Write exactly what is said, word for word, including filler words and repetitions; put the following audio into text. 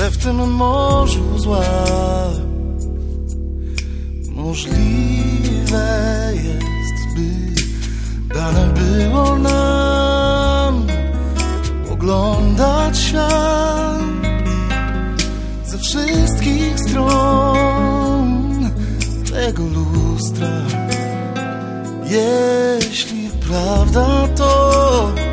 że w tym morzu zła możliwe jest, by dane było nam oglądać świat ze wszystkich stron tego lustra. Jeśli prawda to